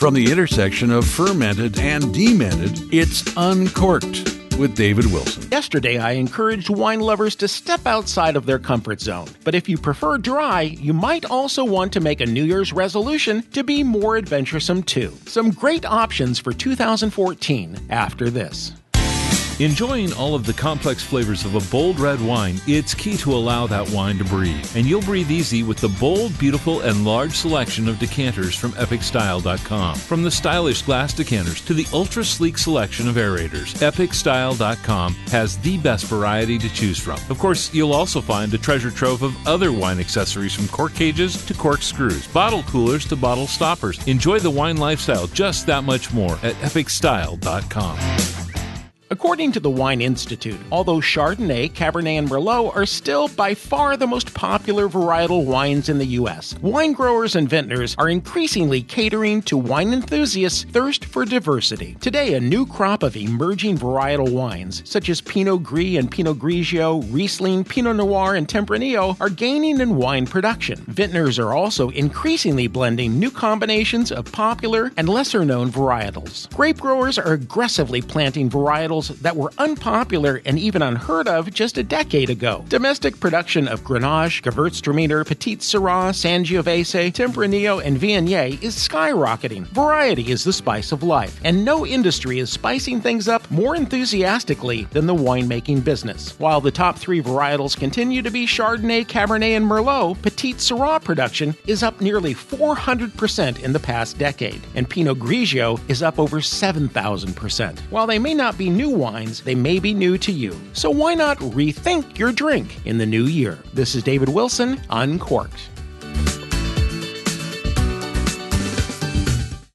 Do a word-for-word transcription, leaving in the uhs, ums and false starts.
From the intersection of fermented and demented, it's Uncorked with David Wilson. Yesterday, I encouraged wine lovers to step outside of their comfort zone. But if you prefer dry, you might also want to make a New Year's resolution to be more adventuresome too. Some great options for two thousand fourteen after this. Enjoying all of the complex flavors of a bold red wine, it's key to allow that wine to breathe. And you'll breathe easy with the bold, beautiful, and large selection of decanters from epic style dot com. From the stylish glass decanters to the ultra-sleek selection of aerators, epic style dot com has the best variety to choose from. Of course, you'll also find a treasure trove of other wine accessories from cork cages to cork screws, bottle coolers to bottle stoppers. Enjoy the wine lifestyle just that much more at epic style dot com. According to the Wine Institute, although Chardonnay, Cabernet, and Merlot are still by far the most popular varietal wines in the U S, wine growers and vintners are increasingly catering to wine enthusiasts' thirst for diversity. Today, a new crop of emerging varietal wines, such as Pinot Gris and Pinot Grigio, Riesling, Pinot Noir, and Tempranillo, are gaining in wine production. Vintners are also increasingly blending new combinations of popular and lesser-known varietals. Grape growers are aggressively planting varietals that were unpopular and even unheard of just a decade ago. Domestic production of Grenache, Gewürztraminer, Petit Syrah, Sangiovese, Tempranillo, and Viognier is skyrocketing. Variety is the spice of life, and no industry is spicing things up more enthusiastically than the winemaking business. While the top three varietals continue to be Chardonnay, Cabernet, and Merlot, Petit Syrah production is up nearly four hundred percent in the past decade, and Pinot Grigio is up over seven thousand percent. While they may not be new wines, they may be new to you. So why not rethink your drink in the new year? This is David Wilson, Uncorked.